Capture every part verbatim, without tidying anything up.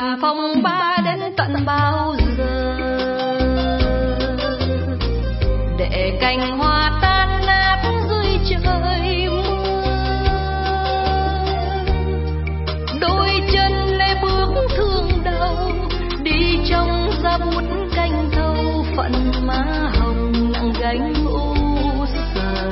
làm phong ba đến tận bao giờ, để cành hoa tan nát dưới trời mưa. Đôi chân lê bước thương đầu, đi trong giá bút canh thâu, phận má hồng nặng gánh u sầu.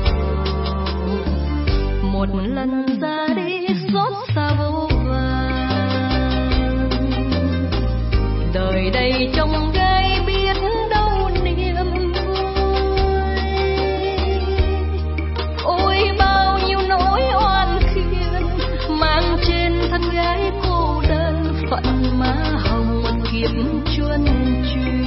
Một lần ra đi xót xa vô vàn, đời đây trong gai biết đâu niềm vui. Ôi bao nhiêu nỗi oan khiên mang trên thân gái cô đơn, phận má hồng một kiếp chuân truyền.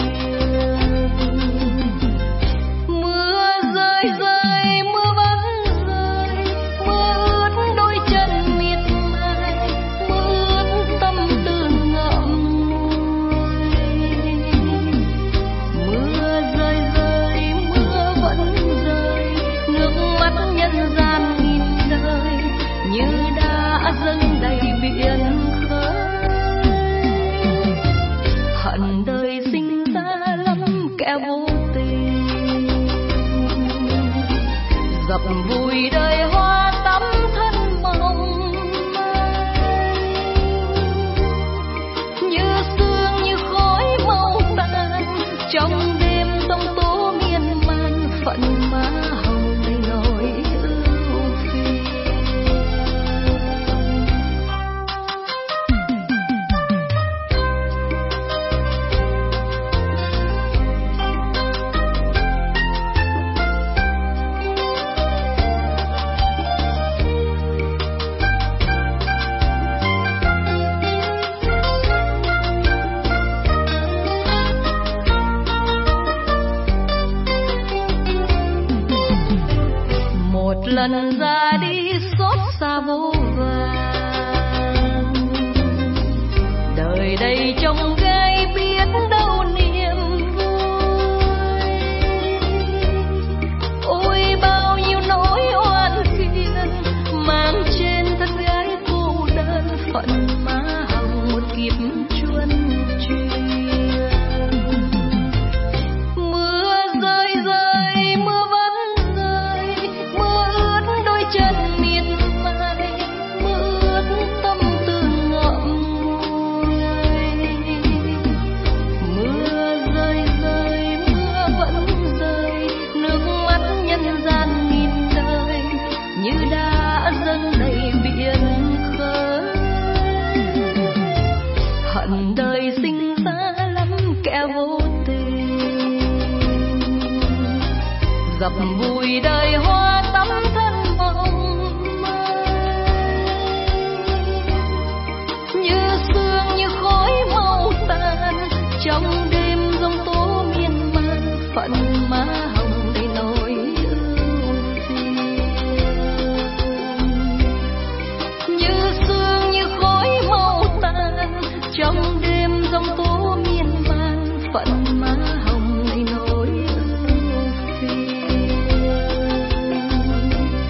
Mưa rơi rơi mưa vẫn rơi, mưa ướt đôi chân miệt mài, mưa ướt tâm tư ngậm ngùi. Mưa rơi rơi mưa vẫn rơi, nước mắt nhân gian nghìn đời như đã dâng đầy biển khơi. Hận đời sinh ra lắm kẻ vô tình, dập vùi đời hoa tắm thân mong manh. Như sương như khói màu tàn, trong đêm giông tố miên man, phận má hồng đầy nỗi ưu phiền. Một lần ra đi xót xa vô vàn, đời đây trong gai biết đâu niềm vui. Ôi bao nhiêu nỗi oan khiên mang trên thân gái cô đơn, phận má hồng một kiếp chuân truyền. Mưa rơi rơi mưa vẫn rơi, mưa ướt đôi chân miệt mài, mưa ướt tâm tư ngậm ngùi. Mưa rơi rơi mưa vẫn rơi, nước mắt nhân gian nghìn đời như đã dâng đầy biển khơi. Hận đời sinh ra lắm kẻ vô tình, dập vùi đời hoa tắm thân mong manh. Như sương như khói màu tàn, trong đêm giông tố miên man, phận má hồng đầy nỗi ưu phiền. Như sương như khói màu tàn, trong đêm giông tố miên man, phận má hồng đầy nỗi ưu phiền.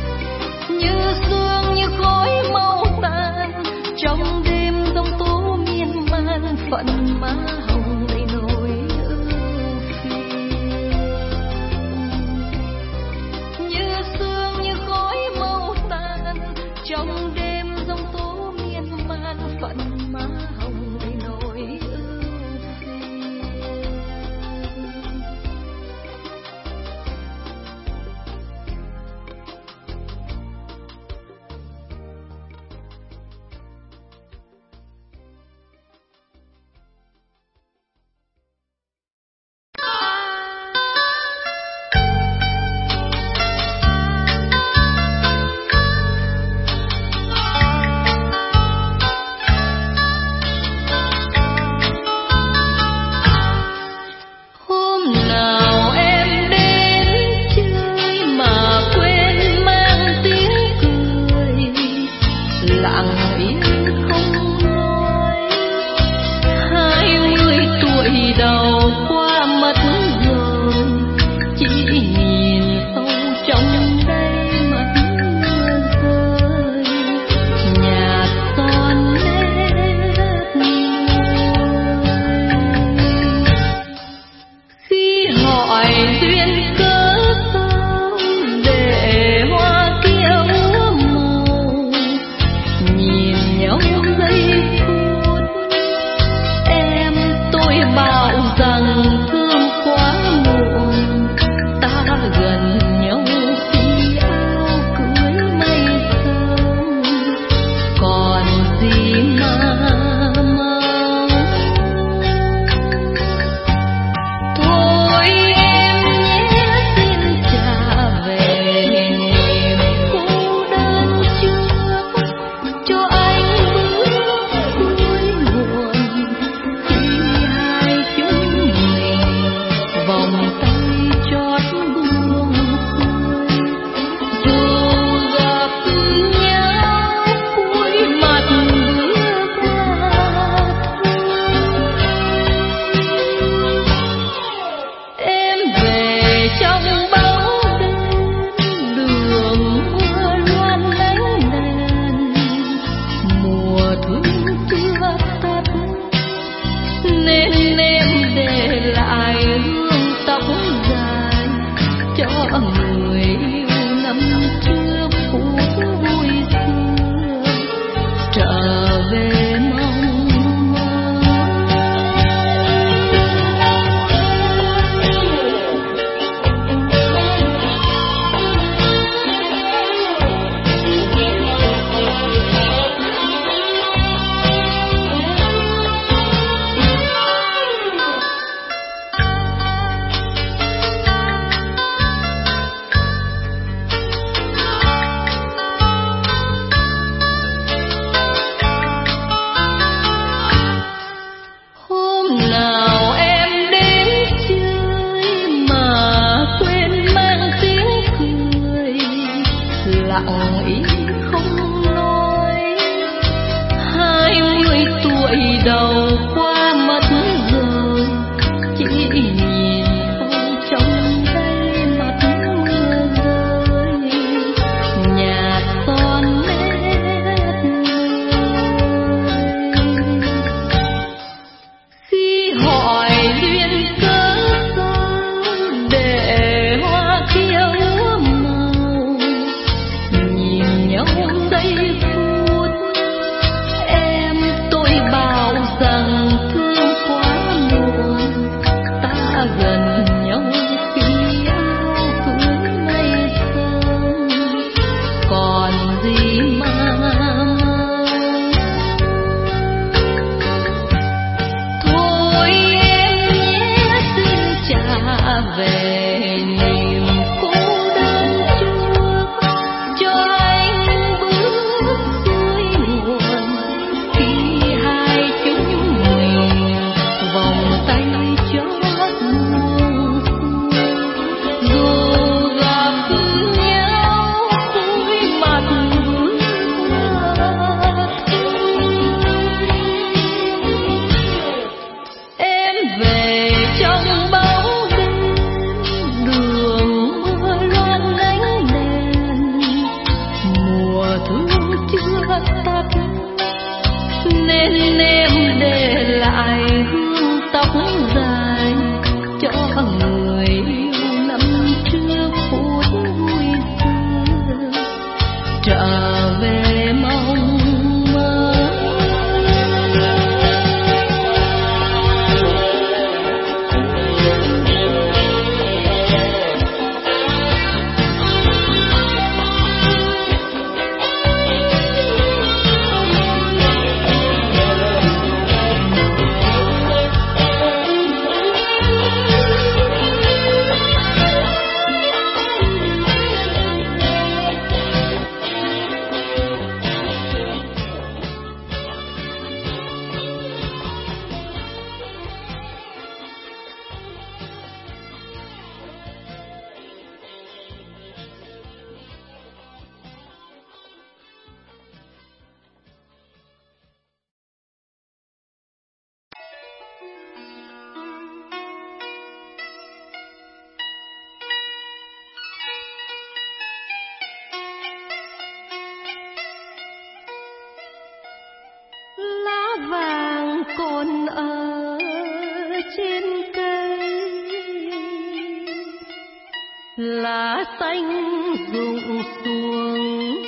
lá xanh rụng xuống,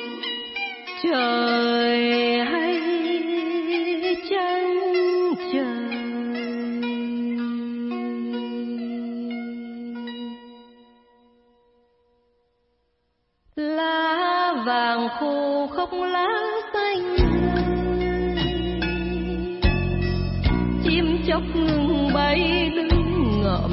trời hay trắng trời. Lá vàng khô khốc lá xanh, chim chóc ngừng bay đứng ngậm,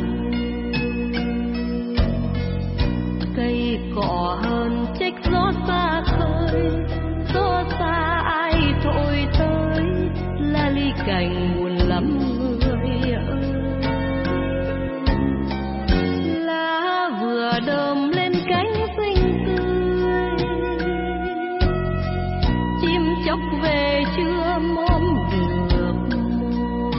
cây cỏ hơn trách gió xa khơi, gió xa ai thổi tới, lá ly cành buồn lắm người ơi. Lá vừa đơm lên cánh xinh tươi, chim chóc về chưa móm được môi,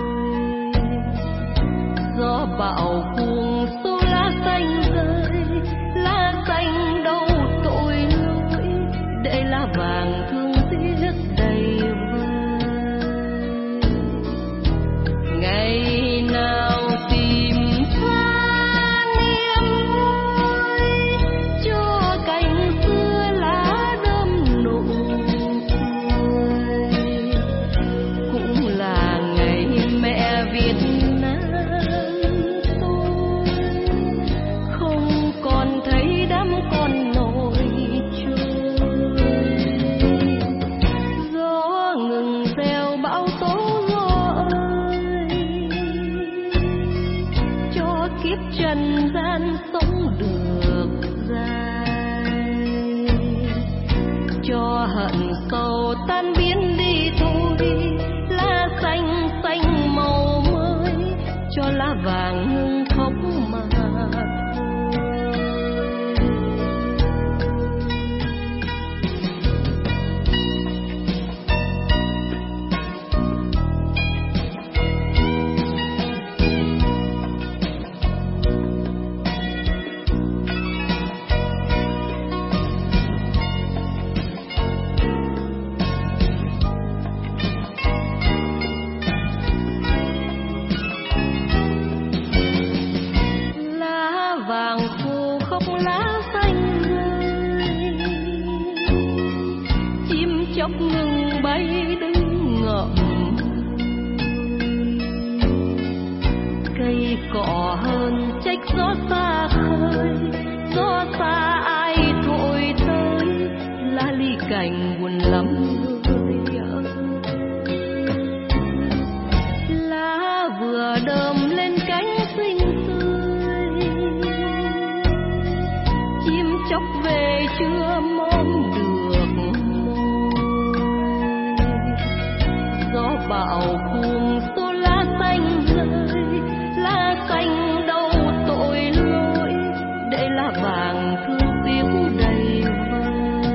gió bão cuồng xô lá xanh rơi, lá xanh đâu tội lỗi, để lá vàng thương tiếc đầy vơi. Ngày nào tìm pha niềm vui, cho cành xưa lá đơm nụ cười, cũng là ngày mẹ Việt Nam tôi không còn thấy đám con nổi trôi. Gió ngừng reo bão tố gió ơi, cho kiếp trần gian sống được dài, cho hận sầu tan biến đi thôi, lá xanh xanh màu mới, cho lá vàng ngừng khóc mà thôi. Lá vàng khô khóc lá xanh rơi, chim chóc ngừng bay đứng ngậm, cây cỏ hơn trách gió xa khơi, gió xa ai thổi tới, lá ly cành buồn lắm người ơi. Lá vừa đơm lên cánh xinh tươi, chim chóc về chưa móm được môi, gió bão cuồng xô lá xanh rơi, lá xanh đâu tội lỗi, để lá vàng thương tiếc đầy vơi.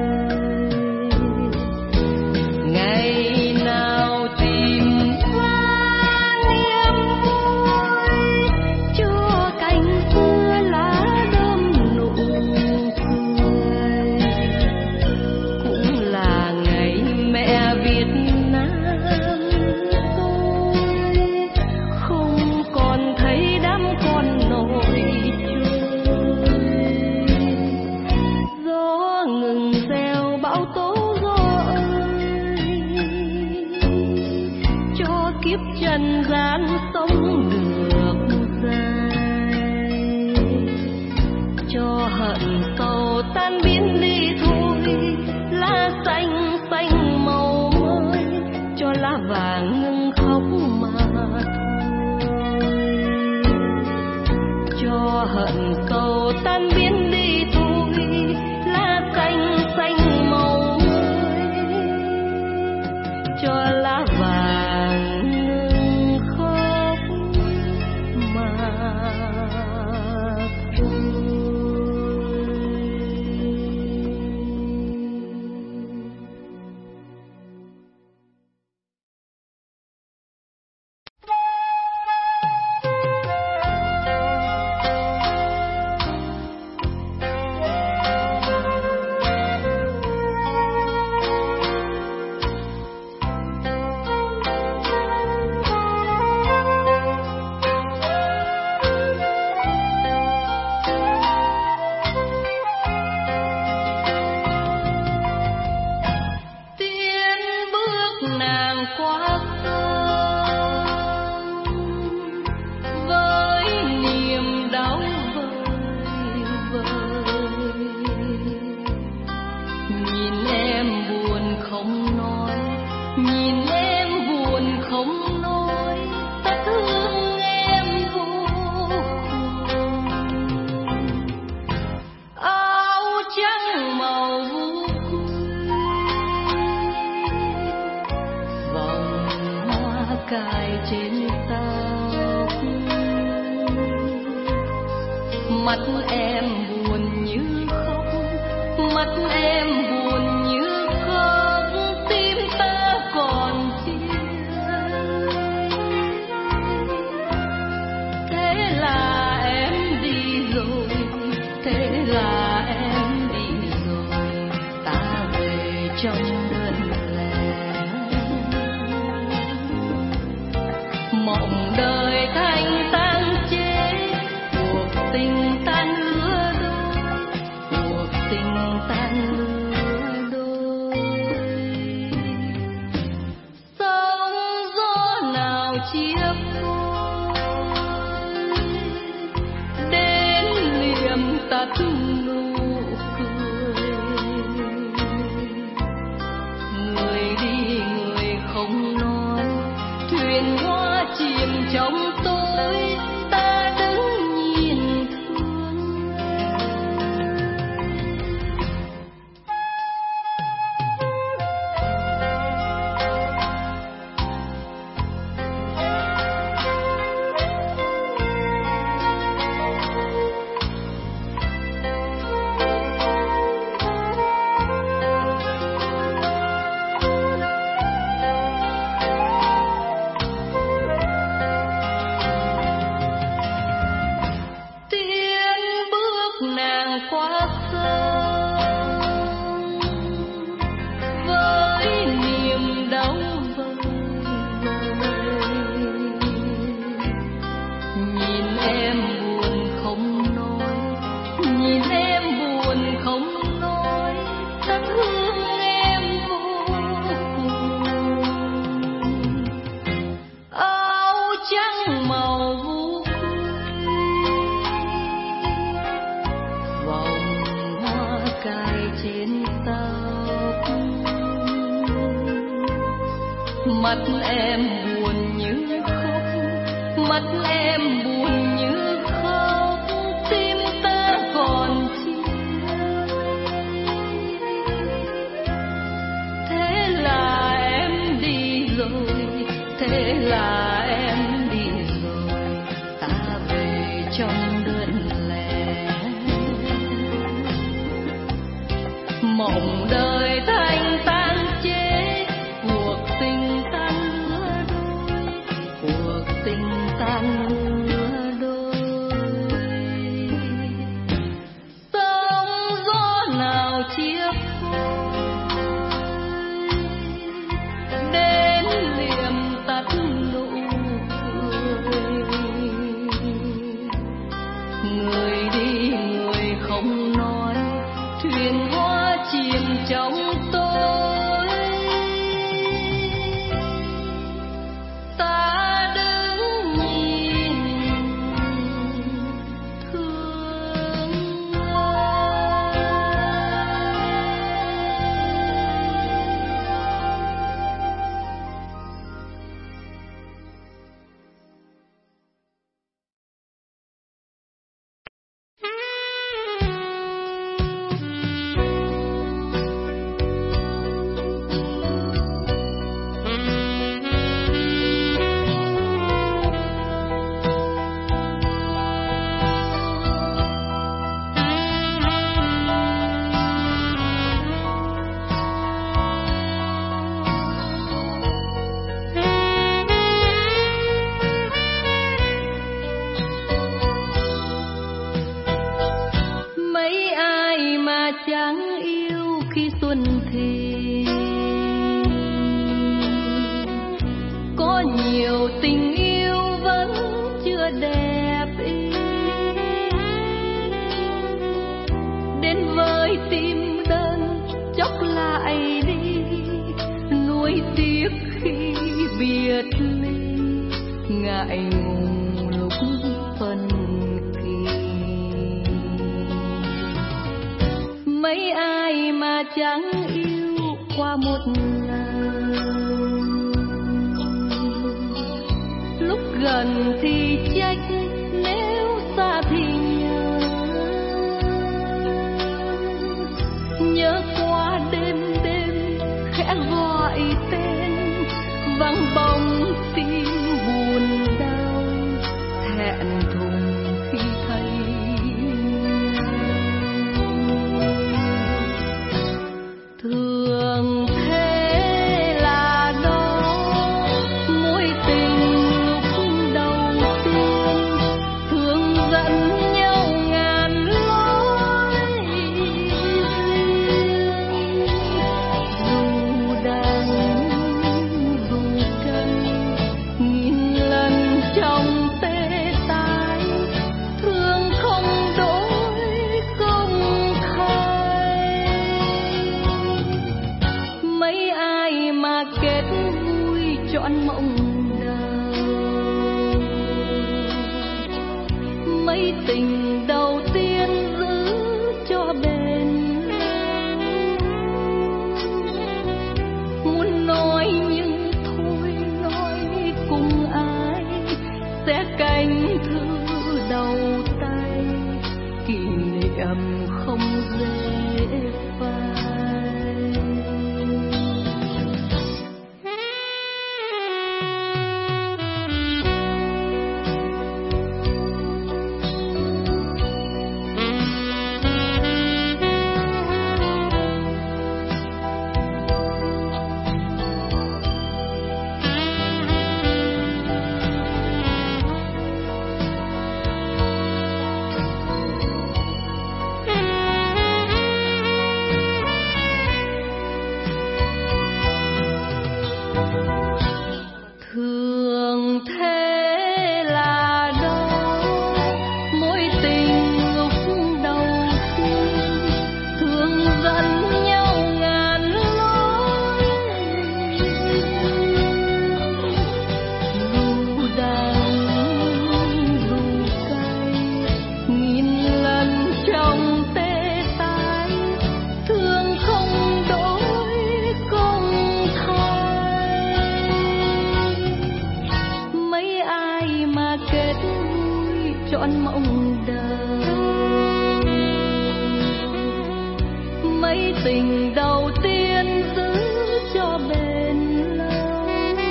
Ngày nào tìm pha niềm vui, cho cành xưa lá đơm nụ cười, cũng là ngày mẹ Việt Nam tôi không còn thấy đám con nổi trôi. Gió ngừng reo bão tố gió ơi, cho kiếp trần gian sống được dài, cho hận sầu tan biến đi thôi, lá xanh xanh màu mới, cho lá vàng ngừng khóc mà thôi, cho hận sầu tan biến đi thôi, lá xanh xanh màu mới, cho lá vàng ngừng khóc mà thôi. mắt em buồn như khóc, mắt em buồn như khóc, tim ta còn chia. Thế là em đi rồi, thế là em đi rồi, ta về trong đơn lẻ. Mộng đời thanh tan chế, cuộc tình tan lứa đôi, cuộc tình tan lứa đôi. Sóng gió nào chia phôi, đến liềm tắt nụ cười. Người đi người không nói, thuyền hoa chìm trong tối, ta đứng nhìn thương. Tiến bước nàng qua sông, với niềm đau vơi vơi. Nhìn em buồn không nói, nhìn em buồn không nói, ta thương em vô cùng. Áo trắng màu vũ vòng hoa cài trên tóc, mắt em buồn như khóc, mắt em buồn như khóc, tim ta còn chia. Thế là em đi rồi, thế là em đi rồi, ta về trong đơn lẻ. Mộng đời thanh tan chế, cuộc tình tan lứa đôi, cuộc tình tan lứa đôi. Sóng gió nào chia phôi, đến liềm tắt nụ cười. Người đi người không nói, thuyền hoa chìm trong tối, ta đứng nhìn thương ai. Mấy ai mà chẳng yêu khi xuân thì, có nhiều tình yêu vẫn chưa đẹp ý. Đến với tim đơn chốc lại đi, nuối tiếc khi biệt ly, ngại ngùng lúc phân kỳ. Mấy ai mà chẳng yêu qua một lần, lúc gần thì trách, nếu xa thì nhớ. Nhớ qua đêm đêm khẽ gọi tên, vắng bóng tim buồn đau, thẹn thùng khi thấy mấy tình đầu tiên giữ cho bền lâu. Muốn nói nhưng thôi nói cùng ai, sẽ canh thư đầu tay, kỷ niệm không dễ phai. Tình đầu tiên giữ cho bền lâu.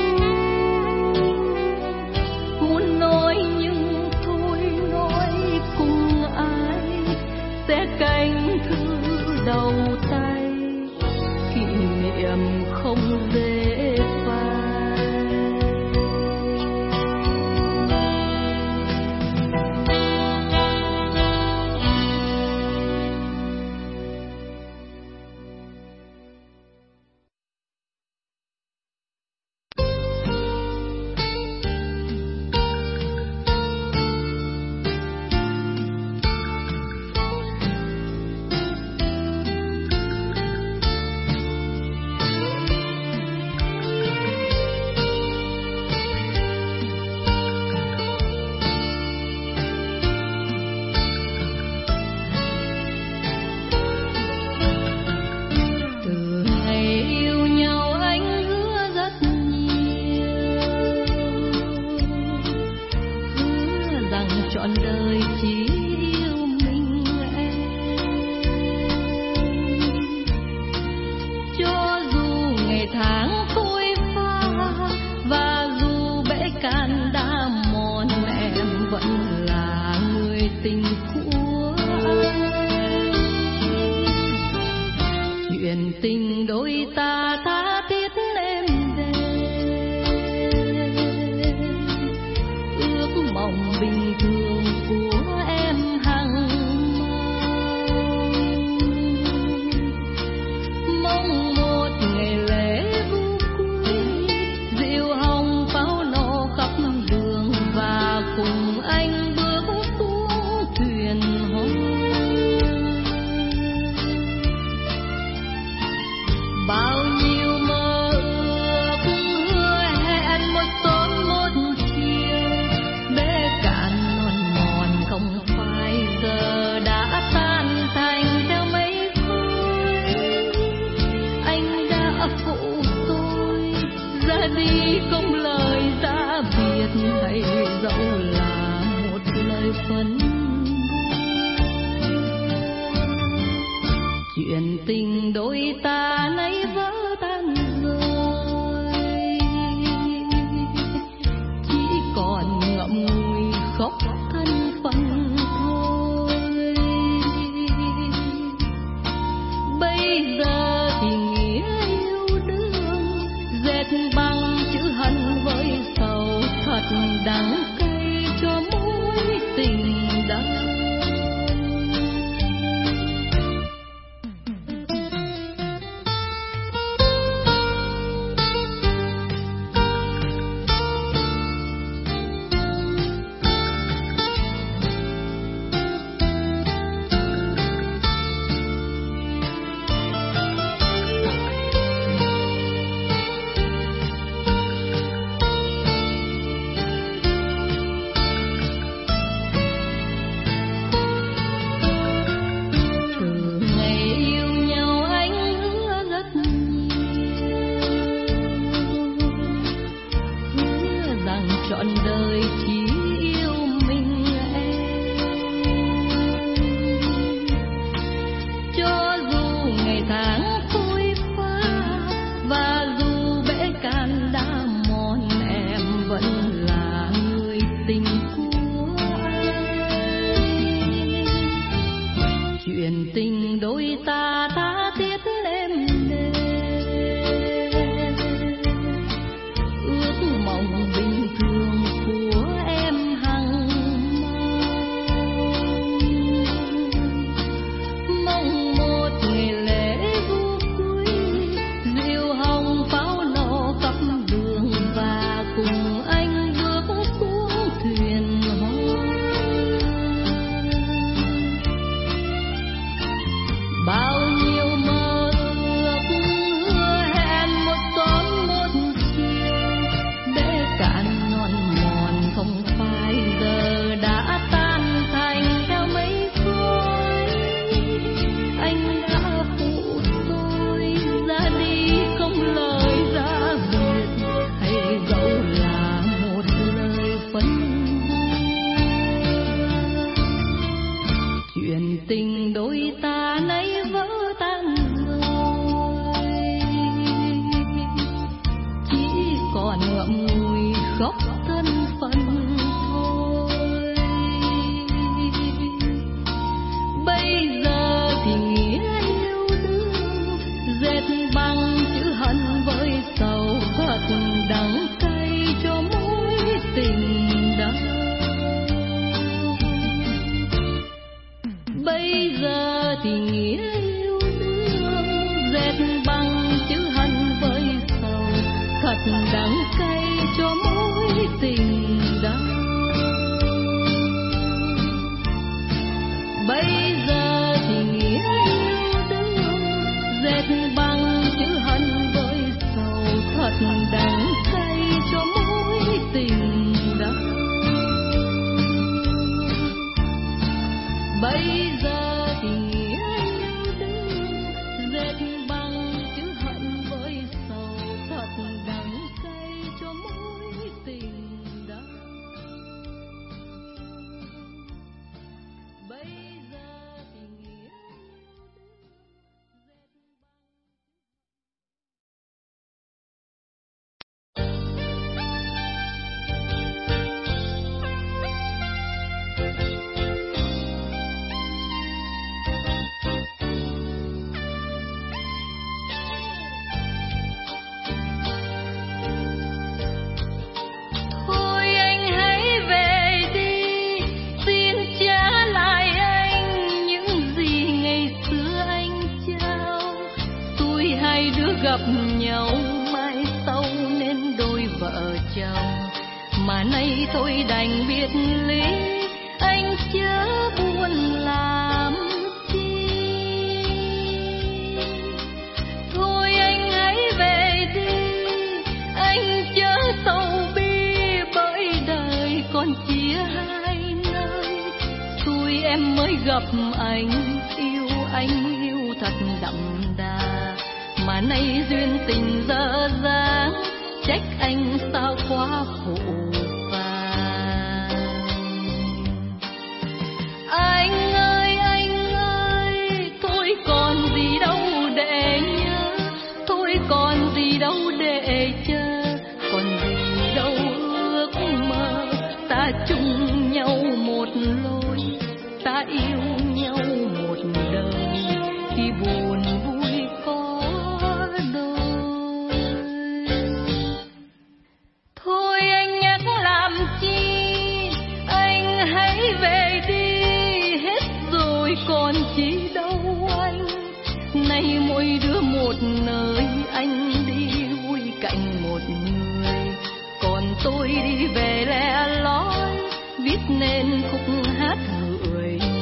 Muốn nói nhưng thôi nói cùng ai, sẽ canh thư đầu tay, kỷ niệm không dễ phai. Trọn đời chỉ yêu mình em, cho dù ngày tháng phôi pha và dù bể can đã mòn, em vẫn là người tình của anh. Chuyện tình đôi ta tha thiết em về, ước mong bình thường của em hằng mong một ngày lễ vu cuối, diều hồng pháo nổ khắp đường và cùng anh bước xuống thuyền hoa. Bao nhiêu mơ ước hứa hẹn một sớm một chiều, bể cạn non mòn không phải giờ đã tan thành theo mấy khói. Anh đã phụ tôi ra đi không lời đã biệt, hay dẫu là một lời phân. Chuyện tình đôi ta nay vỡ tan rồi, chỉ còn ngậm ngùi khóc thân phận thôi. Bây giờ thì nghĩa yêu đương dệt bằng chữ hận với sầu, thật đắng cay cho mối tình đau. Bây giờ thì nghĩa yêu đương dệt bằng chữ hận với sầu, thật đắng cay cho mối tình đau. Bây giờ thì nghĩa yêu đương dệt bằng chữ hận với sầu, thật đắng cay cho mối tình đau. Bây giờ thì nghĩa yêu đương dệt bằng chữ hận với sầu, thật đắng cay cho mối tình đau. Bây giờ thì nghĩa gặp nhau mai sau nên đôi vợ chồng, mà nay thôi đành biệt ly, anh chớ buồn làm chi. Thôi anh hãy về đi, anh chớ sầu bi, bởi đời còn chia hai nơi. Xui em mới gặp anh, yêu anh yêu thật đậm đà, mà nay duyên tình dở dáng, trách anh sao quá phụ vàng. Anh ơi anh ơi, thôi còn gì đâu để nhớ, thôi còn gì đâu để chờ, còn gì đâu ước mơ. Ta chung nhau một lối, ta yêu nhau một đời, khi buồn vui có về đi, hết rồi còn chi đâu anh. Nay mỗi đứa một nơi, anh đi vui cạnh một người, còn tôi đi về lẻ loi, viết nên khúc hát gửi người.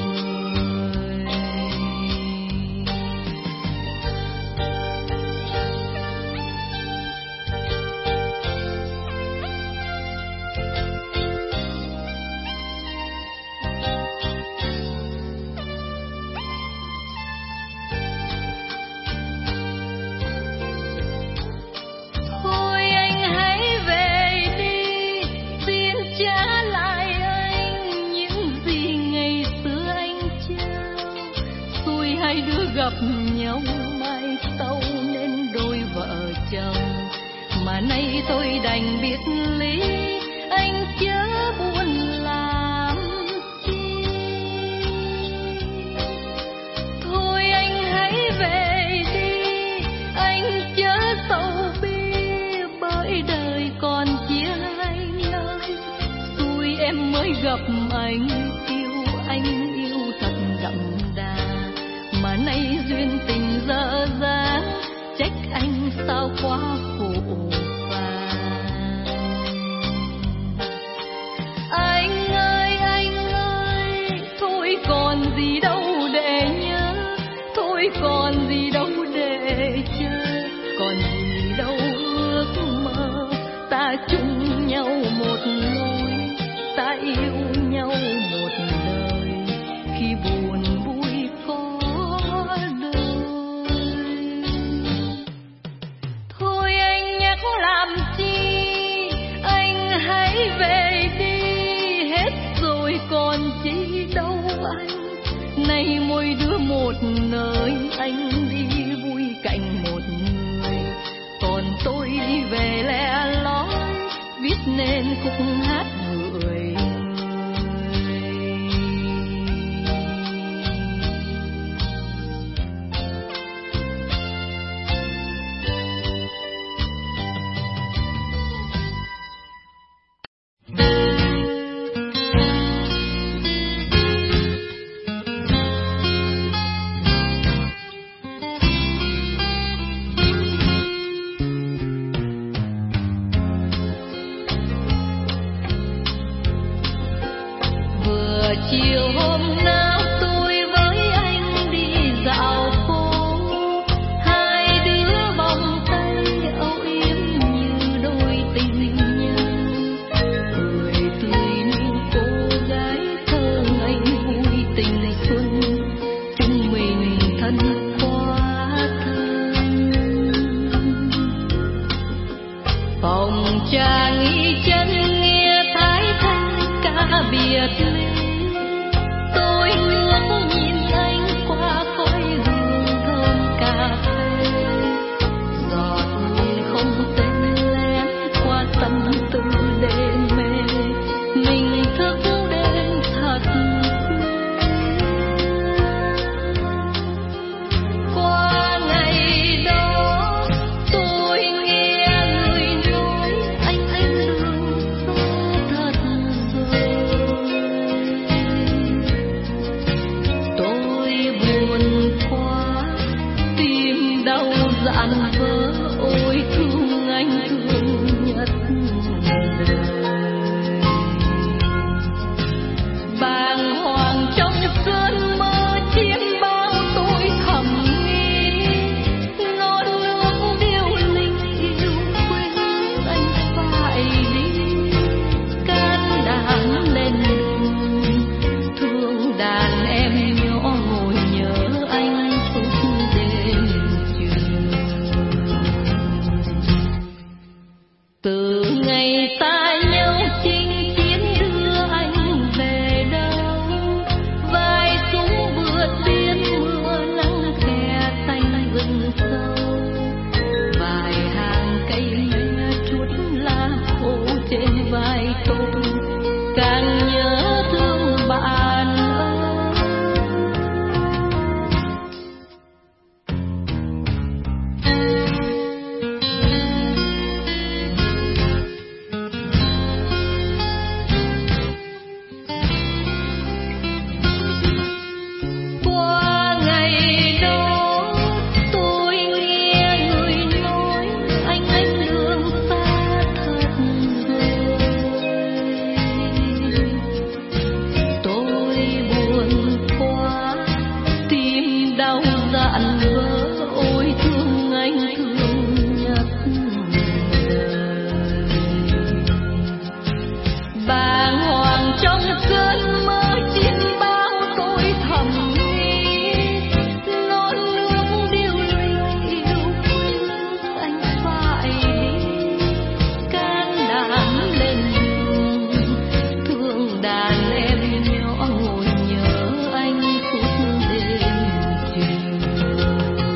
Gặp nhau mai sau nên đôi vợ chồng, mà nay tôi đành biệt ly, anh chớ buồn làm chi. Thôi anh hãy về đi, anh chớ sầu bi, bởi đời còn chia hai nơi. Xui em mới gặp anh, yêu anh yêu thật đậm đà, mà nay duyên tình dở dáng, trách anh sao quá phụ vàng. Anh ơi anh ơi, thôi còn gì đâu để nhớ, thôi còn gì đâu để chờ, còn gì đâu ước mơ. Ta chung nhau một lối, ta yêu nhau một đời, khi buồn vui có. Làm chi anh hãy về đi, hết rồi còn chi đâu anh. Nay mỗi đứa một nơi, anh đi vui cạnh một người, còn tôi đi về lẻ loi, viết nên khúc hát gửi. chiều hôm nào tôi với anh đi dạo phố, hai đứa vòng tay âu yếm như đôi tình nhân, cười tươi như cô gái thơ ngây vui tình xuân, chúng mình thân quá thân. Phòng trà nghỉ chân nghe thái thanh ca biệt ly, tôi ngước nhìn anh qua khói hương thơm cà phê, giọt hương không tên lén qua tâm tư đêm mê, mình thức đêm thật qua ngày đó. Tôi nghe người nói anh anh đường xa thật rồi, tôi buồn quá tim đau dạn vỡ, ôi thương anh thương nhất đời. Bàng hoàng trong cơn mơ chiêm bao tôi thầm nghĩ, non nước điêu linh yêu quên anh phải đi, can đảm lên đường thương đàn em nhỏ ngồi nhớ anh suốt đêm trường. Từ ngày xa nhau chinh chiến đưa anh về đâu, vai súng vượt biên mưa nắng khe xanh rừng sâu, vài hàng cây me chuốt lá khô trên vai tôi, càng nhớ thương bạn ơi. Qua ngày đó tôi nghe người nói anh anh đường xa thật rồi, tôi buồn quá tim đau dạn vỡ, ôi thương anh thương nhất đời. Bàng hoàng trong cơn mơ chiêm bao tôi thầm nghĩ, non nước điêu linh yêu quên anh phải đi, can đảm lên đường thương đàn em nhỏ ngồi nhớ anh suốt đêm trường.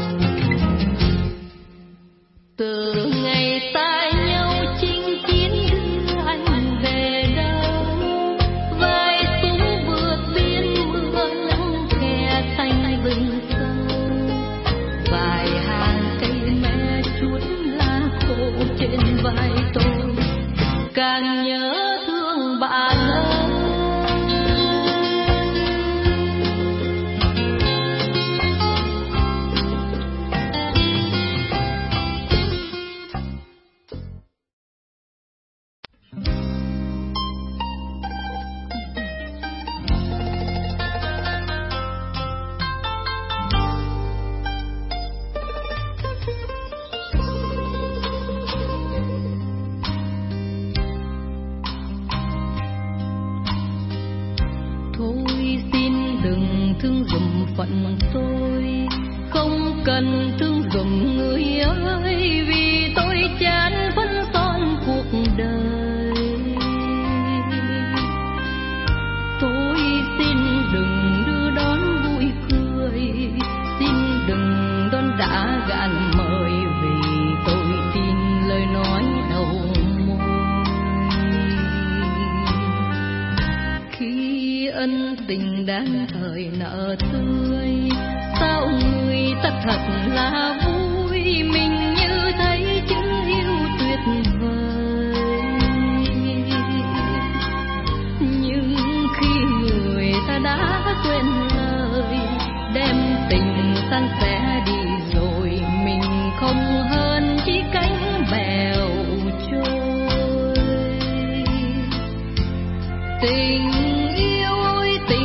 Từ ngày xa nhau chinh chiến đưa anh về đâu, vai súng vượt biên mưa nắng khe xanh rừng sâu, vài hàng cây me chuốt lá khô trên vai tôi, càng nhớ thương bạn ơi. Thôi xin đừng thương dùm phận tôi, không cần thương dùm người ơi, vì tôi chán phấn son cuộc đời. Tôi xin đừng đưa đón vui cười, xin đừng đón đã gạn mời, vì tôi tin lời nói đầu môi. Khi ân tình đang thời nợ tươi, sao người ta thật là vui, mình như thấy chữ yêu tuyệt vời. Nhưng khi người ta đã quên lời, đem tình san sẻ đi rồi, mình không hơn chỉ cánh bèo trôi. Tình yêu ơi tình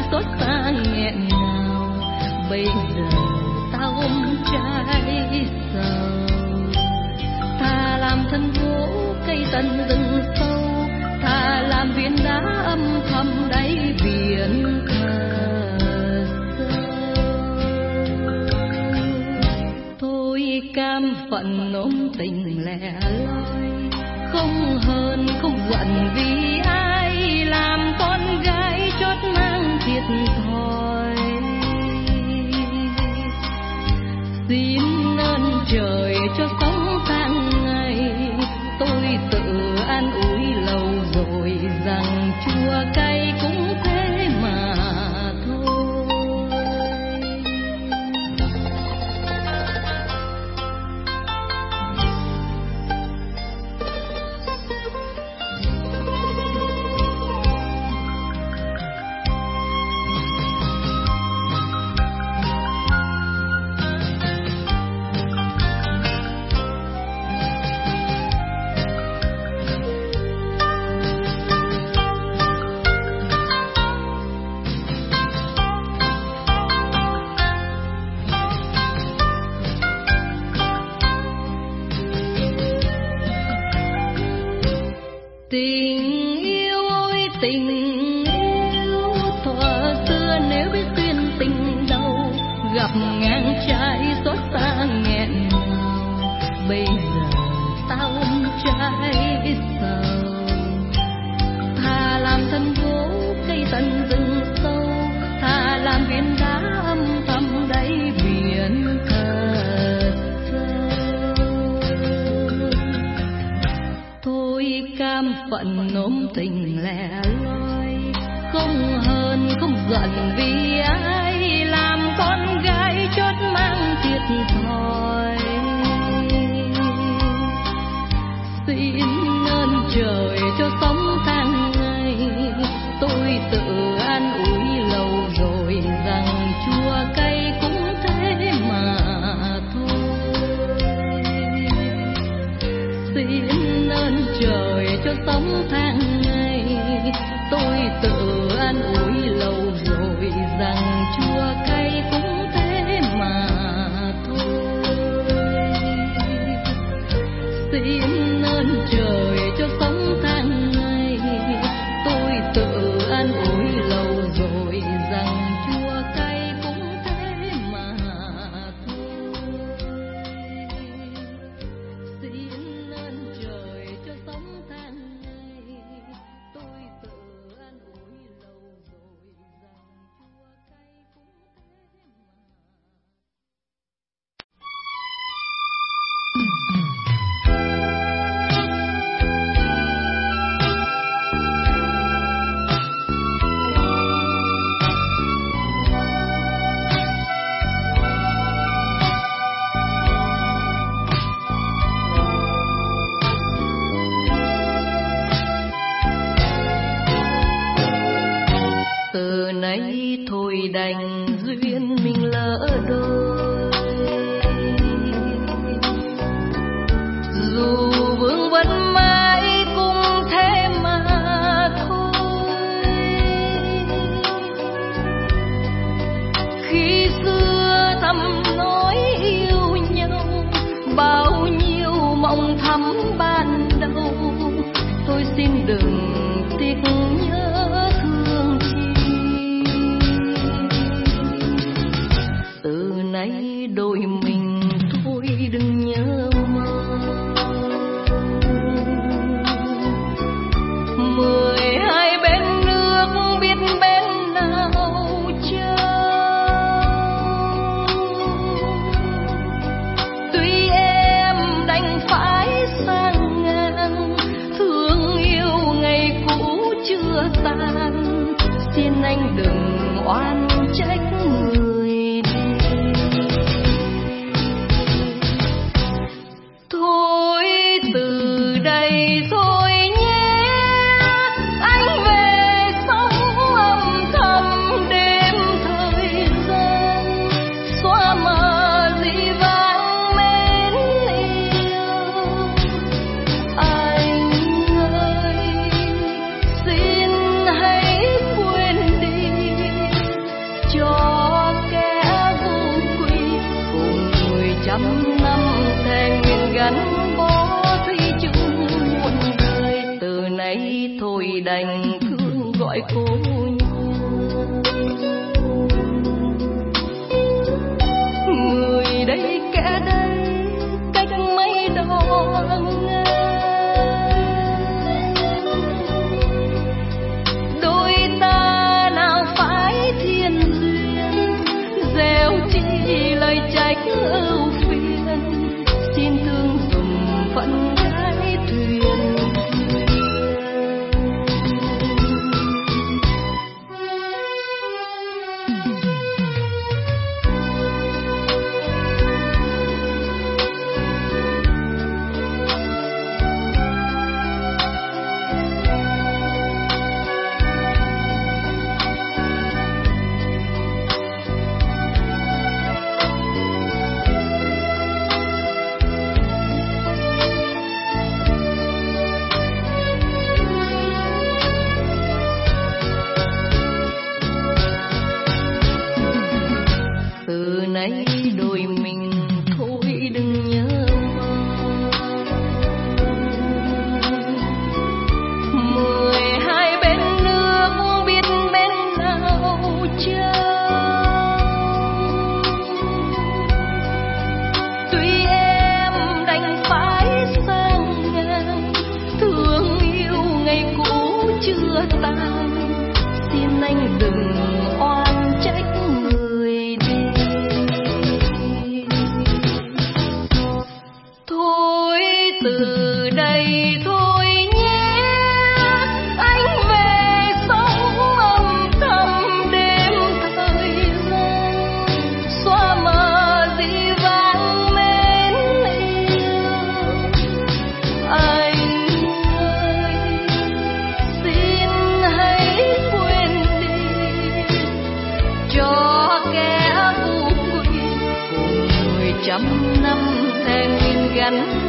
xót xa nghẹn ngào. Bây giờ ta ôm trái sầu, thà làm thân gỗ cây tận rừng sâu, thà làm viên đá âm thầm đáy biển thật sâu. Thôi cam phận ôm tình lẻ loi, không hờn không giận vì ai làm con gái chót mang thiệt thòi. Xin ơn trời cho sống tháng ngày, tôi tự an ủi lâu rồi rằng chua cay cũng thế mà thôi. Tình yêu ơi tình yêu, thuở xưa nếu biết duyên tình đâu, gặp ngang trái xót xa nghẹn ngào. Bây giờ ta ôm trái sầu, thà làm thân gỗ cây tận rừng sâu, thà làm viên đá âm thầm đáy biển thật sâu. Thôi cam phận ôm tình lẻ loi, không hờn không giận vì ai làm con gái chót mang thiệt thòi. Xin ơn trời cho sống tháng ngày, tôi tự an ủi lâu rồi rằng chua cay cũng thế mà thôi. Xin ơn trời cho sống tháng ngày, tôi tự an ủi lâu rồi rằng chua cay cũng thế mà thôi. Xin ơn trời cho sống tháng ngày, tôi tự an ủi lâu rồi rằng chua cay cũng thế mà thôi. Xin ơn trời cho sống tháng ngày, tôi tự an ủi lâu rồi rằng chua cay cũng thế mà. Từ nay thôi đành duyên mình lỡ đôi, dù vương vấn mãi cũng thế mà thôi. Khi xưa thầm nói yêu nhau, bao nhiêu mộng thắm ban đầu, tôi xin đừng tiếc nhớ thương chi. Từ đành thương gọi cô người đây kẻ đây cách mấy đo đôi ta nào phải thiên duyên gieo chi lời trách ưu phiền xin thương dùm phận gái thuyền. Đôi mình thôi đừng nhớ mười hai bên nước biết bên nào trao tuy em đành phải sang ngang thương yêu ngày cũ chưa tan xin anh đừng oan trách người đi. Từ đây thôi nhé anh về sống âm thầm đêm thời gian xóa mờ dĩ vãng mến yêu anh ơi xin hãy quên đi cho kẻ vô quỷ cùng mười trăm năm thề nguyện gắn